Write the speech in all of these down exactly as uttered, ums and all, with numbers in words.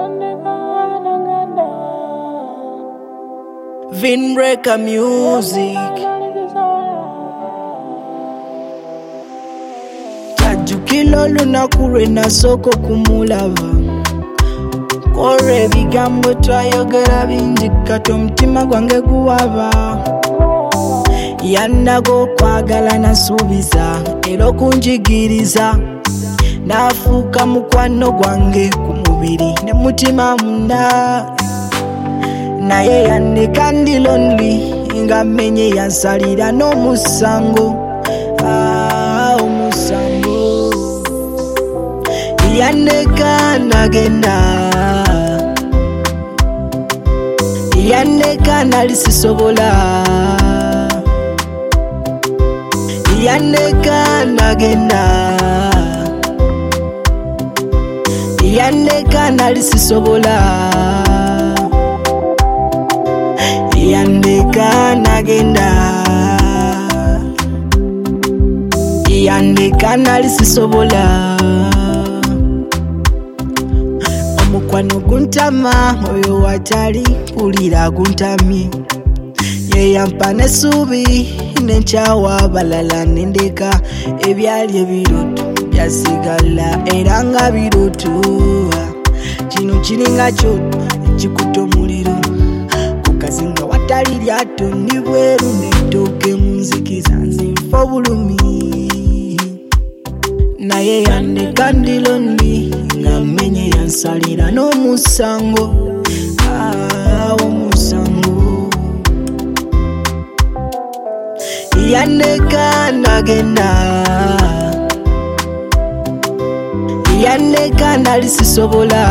Vinbreaker Music. Tajukilo lunaku lwe nasooka okumulaba, kore ebigambo twayogera bingi kati omutima gwange guwaba. Yannago okwagala nasuubiza era okunjigiriza, nafuuka mukwano gwange ku mubiri ne mutima munda. Naye yandeka ndi lonely nga mmenye yansalira n'omusango. Ah, omusango yandeka nagenda, yandeka nali sisobola, yandeka nagenda, yandeka nali sisobola, yandeka nagenda, yandeka nali sisobola. Omukwano guntama, oyo watali mpulira guntamye. Ye yampa n'essuubi n'enkyawa abalala nendeka ebyali ebirutu byasigala era nga birutu. Kino kiringa kyoto ekikuta omuliro ku kazinga watali lyato ndi bweru n'ettooke mu nzikiza nzinfa obulumi. Naye yandeka ndi lonely nga mmenye yansalira n'omusango. Ah, omusango yandeka nagenda, yandeka nali sisobola,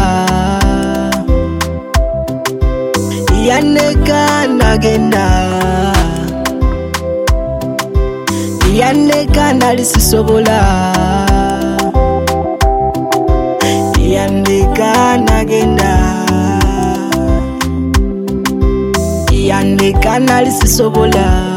yandeka nagenda, yandeka nali sisobola, yandeka nagenda, yandeka nali sisobola.